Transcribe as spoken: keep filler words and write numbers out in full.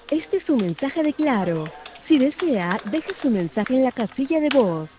Este es un mensaje de Claro. Si desea, deje su mensaje en la casilla de voz.